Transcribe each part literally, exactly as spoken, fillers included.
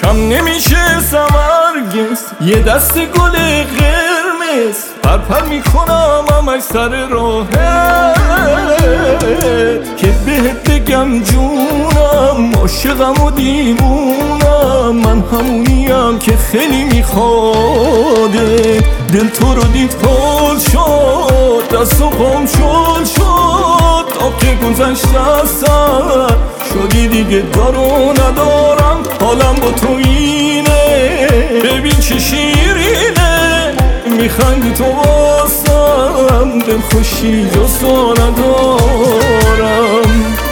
کم نمیشه سمرگز یه دست گل قرمز، پرپر میکنم همش سر راهت که بهت بگم جونم، عاشقم و دیوونم، من همونیم که خیلی میخواده. دل تو رو دید حال شد، دست و پام شل شد، آب که گذشت از سر شدی دیگه دارو ندارم، حالم با تو اینه، ببین چه شیرینه، میخندی تو واسم، دل خوشی جز تو ندارم.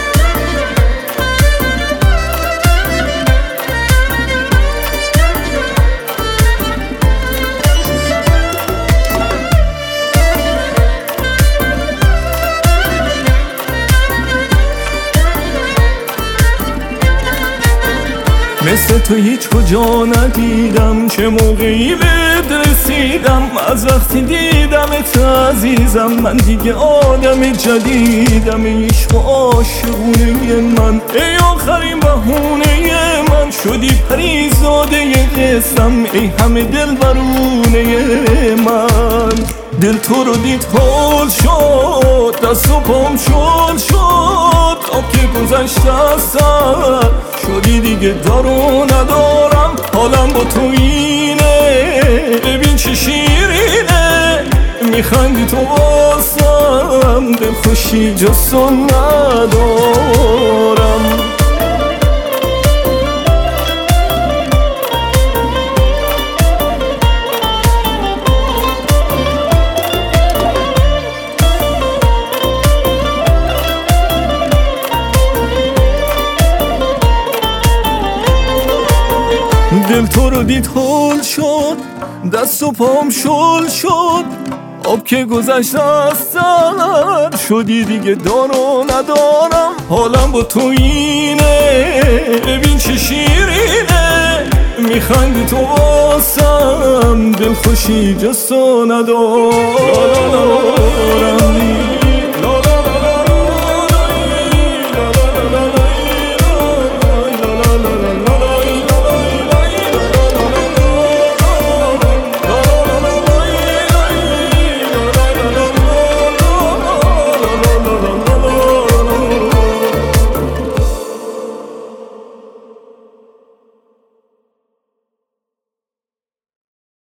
مثل تو هیچ کجا ندیدم، چه موقعی بهت رسیدم، از وقتی دیدمت عزیزم، من دیگه آدم جدیدم. ای عشق و عاشقونه من، ای آخرین بهونه من، شدی پریزاده قسم، ای همه دل برونه من. دل تو رو دید حال شد، دست و پام شل شد، آب که گذشت از سر شدی دیگه دارو ندارم، حالم با تو اینه، ببین چه شیرینه، میخندی تو واسم، دل خوشی جز تو ندارم. دل تو رو دید حال شد، دست و پام شل شد، آب که گذشت از سر شدی دیگه دارو ندارم، حالم با تو اینه، ببین چه شیرینه، میخندی تو واسم، دل خوشی جز تو ندارم.